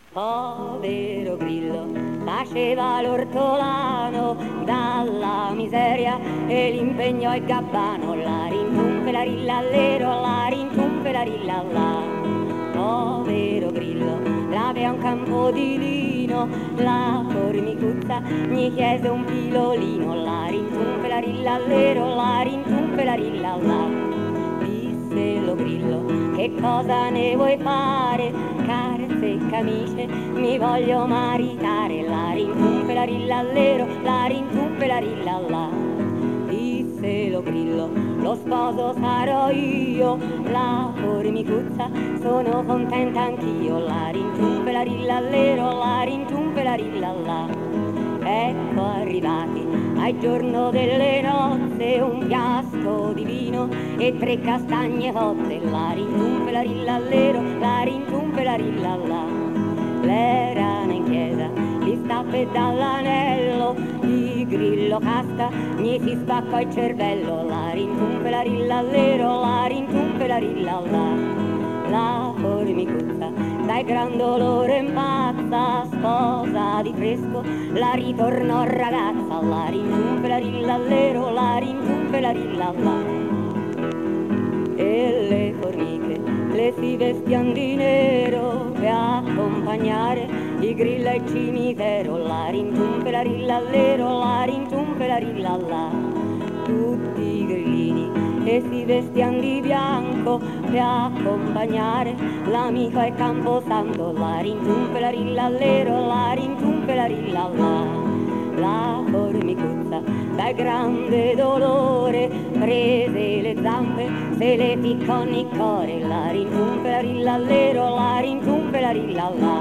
Povero grillo, faceva l'ortolano dalla miseria e l'impegno è gabbano. La rintunfe la rillallero, la rintunfe la rillalla. Povero grillo, l'aveva un campo di lino, la formicuzza gli chiese un pilolino. La rintunfe la rillallero, la rintunfe la rillalla. Disse lo grillo, che cosa ne vuoi fare? Carezze e camicie mi voglio maritare. La rintunfe la rillallero, la rintunfe la rillalla. Disse lo grillo, lo sposo sarò io. La formicuzza, sono contenta anch'io. La rintunfe la rillallero, la rintunfe la rillalla. Ecco arrivati al giorno delle nozze, un fiasco di vino e 3 castagne cotte. La rintunfe la rillallero, la rintunfe la rillalla. L'erano in chiesa, gli stappe dall'anello, di grillo casca, gli si spaccò il cervello. La rintunfe la rillallero, la rintunfe la rillalla. La formicuzza dai gran dolore impazza, sposa di fresco, la ritornò ragazza. La rintunfe la rillallero, la rintunfe la rillalla. E le formiche le si vestian di nero per accompagnare i grilli al cimitero. La rintunfe la rillallero, la rintunfe la rillalla. Tutti i grillini e si vestian di bianco per accompagnare l'amico al camposanto. La rintunfe la rillallero, la rintunfe la rillalla. La formicuzza dal grande dolore prese le zampe, se le ficcò nel cuore. La rintunfe la rillallero, la rintunfe la rillalla.